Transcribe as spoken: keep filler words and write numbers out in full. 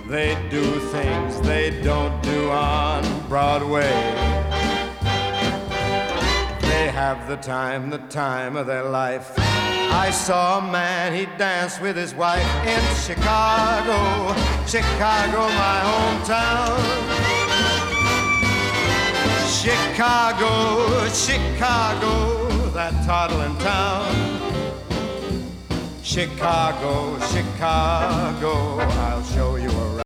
They do things they don't do on Broadway. They have the time, the time of their life. I saw a man, he danced with his wife in Chicago, Chicago, my hometown. Chicago, Chicago, that toddling town. Chicago, Chicago, I'll show